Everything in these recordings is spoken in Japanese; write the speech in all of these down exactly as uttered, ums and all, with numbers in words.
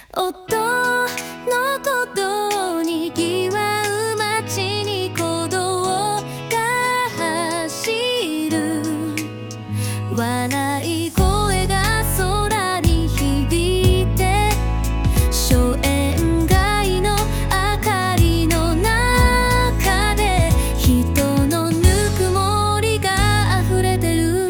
夫の鼓動にぎわう街に鼓動が走る。笑い声が空に響いて、商園街の明かりの中で人のぬくもりが溢れてる。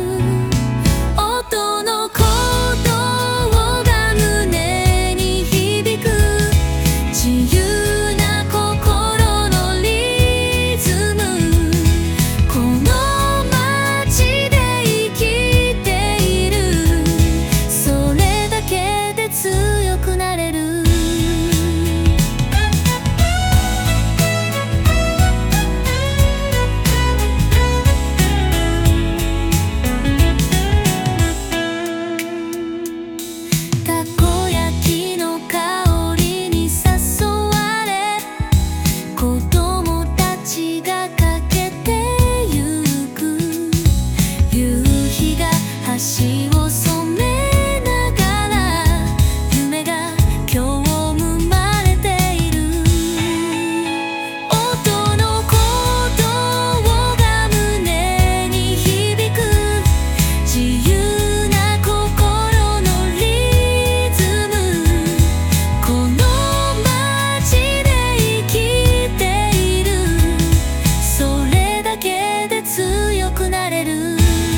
音の鼓動が胸に響く、自由な心のリズム。この街で生きている、それだけで強くなれる。たこ焼きの香りに誘われ、子供たちが駆けてゆく。夕日が橋を染めながら、夢が今日生まれている。音の鼓動が胸に響く、自由な心のリズム。この街で生きている、それだけで強くなれる。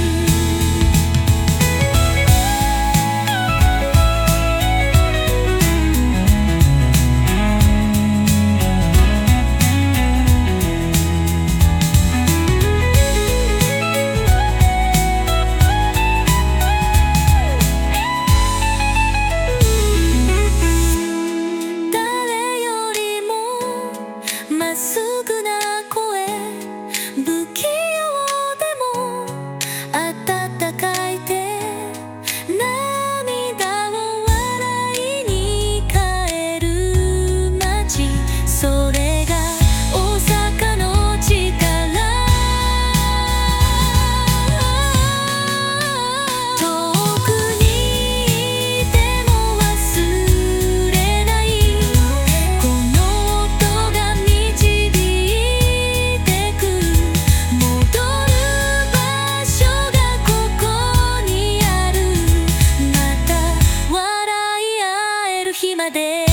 誰よりもまっすぐな声、不器用でも温かい手、涙を笑いに変える街。それが大阪の力。遠くにいても忘れない、この音が導いてく。戻る場所がここにある。また笑い合える日まで。